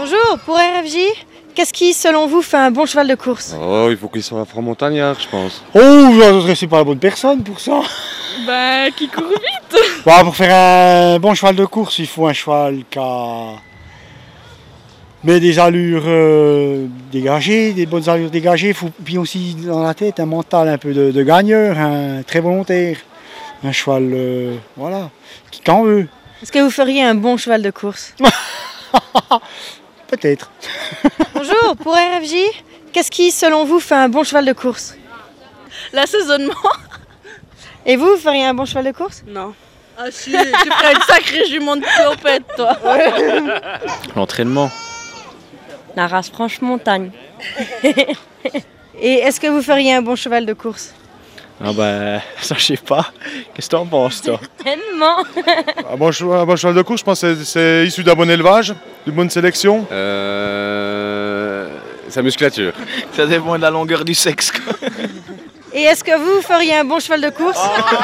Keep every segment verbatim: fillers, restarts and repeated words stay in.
Bonjour, pour R F J, qu'est-ce qui, selon vous, fait un bon cheval de course? Oh, il faut qu'il soit franc montagnard, je pense. Oh, je ne suis pas la bonne personne pour ça. Bah, qui court vite. Bon, pour faire un bon cheval de course, il faut un cheval qui a mais des allures euh, dégagées, des bonnes allures dégagées. Il faut puis aussi dans la tête un mental un peu de, de gagneur, un très volontaire. Un cheval, euh, voilà, qui qu'en veut. Est-ce que vous feriez un bon cheval de course? Peut-être. Bonjour, pour R F J, qu'est-ce qui, selon vous, fait un bon cheval de course? L'assaisonnement. Et vous, vous feriez un bon cheval de course? Non. Ah si, tu ferais une sacrée jument de clopette, toi. L'entraînement. La race franche montagne. Et est-ce que vous feriez un bon cheval de course? Ah bah, ça je sais pas. Qu'est-ce que t'en penses, toi? Tellement. Un bon, cheval, un bon cheval de course, je pense que c'est, c'est issu d'un bon élevage, d'une bonne sélection. Euh... Sa musculature. Ça dépend de la longueur du sexe, quoi. Et est-ce que vous, vous feriez un bon cheval de course?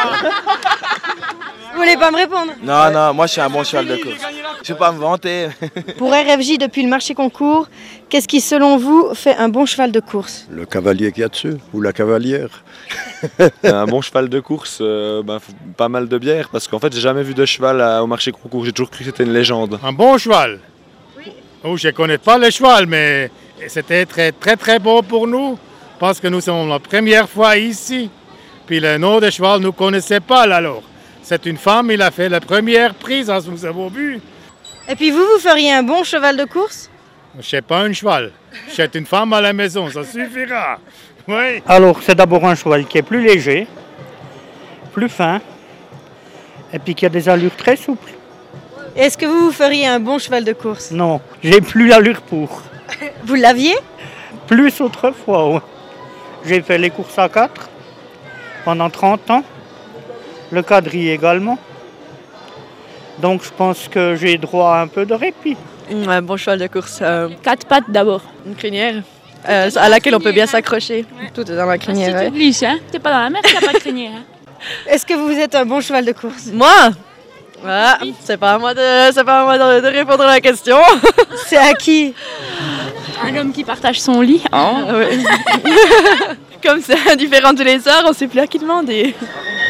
Vous voulez pas me répondre? Non, non, moi je suis un bon cheval de course. Je vais pas me vanter. Pour R F J, depuis le marché concours, qu'est-ce qui, selon vous, fait un bon cheval de course? Le cavalier qu'il y a dessus, ou la cavalière. Un bon cheval de course, euh, ben, faut pas mal de bière, parce qu'en fait, j'ai jamais vu de cheval à- au marché concours. J'ai toujours cru que c'était une légende. Un bon cheval? Oui. Oh, je ne connais pas le cheval, mais c'était très très très beau pour nous, parce que nous sommes la première fois ici. Puis le nom de cheval, nous ne connaissons pas alors. C'est une femme, il a fait la première prise, hein, nous avons vu. Et puis vous, vous feriez un bon cheval de course? Je ne sais pas un cheval, c'est une femme à la maison, ça suffira. Oui. Alors, c'est d'abord un cheval qui est plus léger, plus fin, et puis qui a des allures très souples. Est-ce que vous, vous feriez un bon cheval de course? Non, j'ai plus l'allure pour. Vous l'aviez? Plus autrefois, ouais. J'ai fait les courses à quatre pendant trente ans, le quadrille également. Donc je pense que j'ai droit à un peu de répit. Un bon cheval de course. Euh, quatre pattes d'abord. Une crinière. Euh, à laquelle on peut bien s'accrocher. Ouais. Tout est dans la crinière. Ah, Ouais. tu t'oublies, hein? T'es pas dans la mer, t'as pas de crinière. Hein? Est-ce que vous êtes un bon cheval de course? Moi? Ah, c'est pas à moi de, c'est pas à moi de, de répondre à la question. C'est à qui? Un homme qui partage son lit. Oh. Ah, ouais. Comme c'est indifférent tous les soirs, on sait plus à qui demander.